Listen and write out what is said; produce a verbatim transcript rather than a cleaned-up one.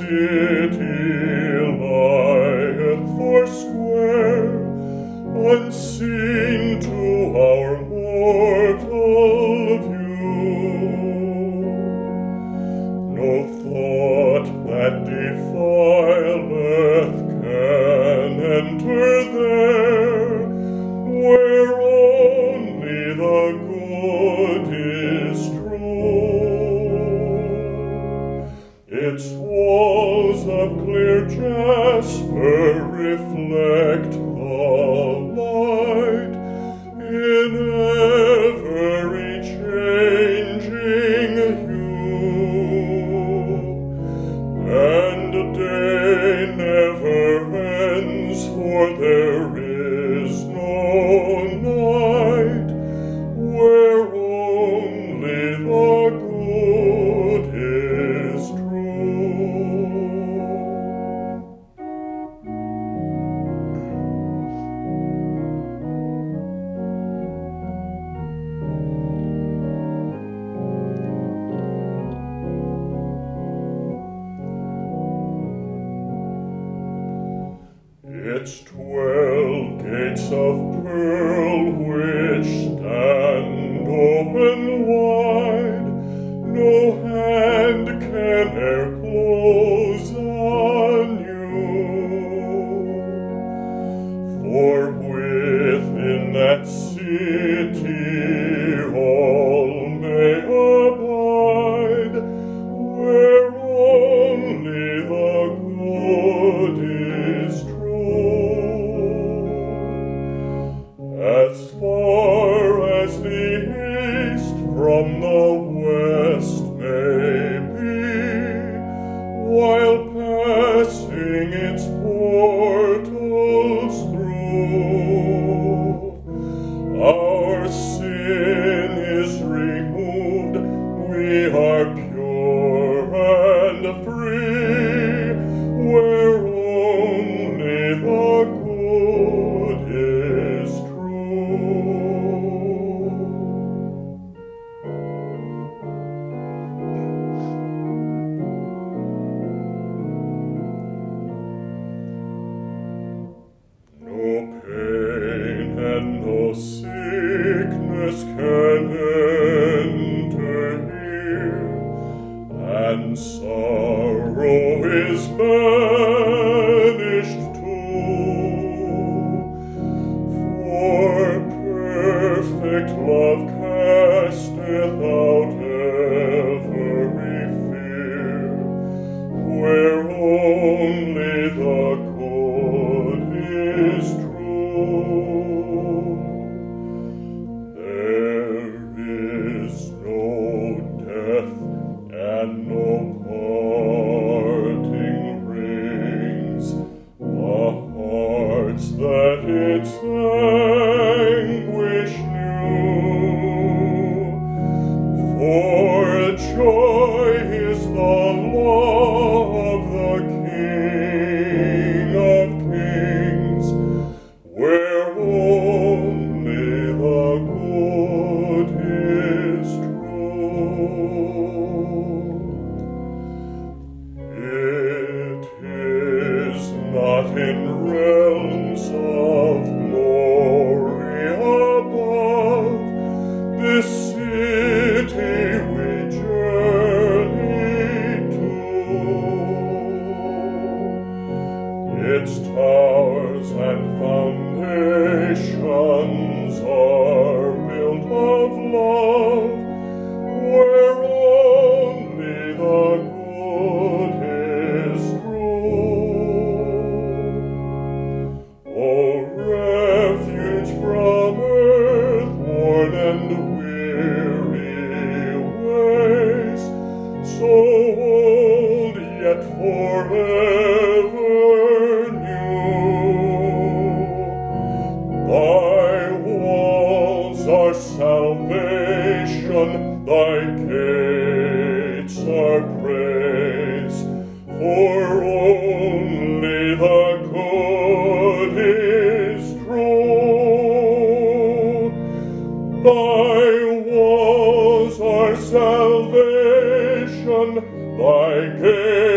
city lieth foursquare, unseen to our mortal view. No thought that defileth can enter there, where only the good is true. Its walls of clear jasper reflect the light in every changing hue, and day never ends, for there is no night where only the good is true. Its twelve gates of pearl which stand open wide, no hand can e'er close anew. For within that city all may abide, where only the good is true. As far as the east from the west may be, while passing its portals through, our sin is removed, we are pure and free, where only the good is true. No pain and no sickness can enter here, and sorrow is banished too. For perfect love casteth out every fear, where only the good is true. There is no death and no parting rings the hearts that its anguish knew. For joy is the law of the King of Kings, where only the good is true. It is not in realms of glory above this city we journey to. Its towers and foundations are built of love, where only the good is true. O refuge from earth-worn and weary ways, so old yet forever new. Thy walls are salvation, thy gates are praise, for only the good is true. Thy walls are salvation, thy gates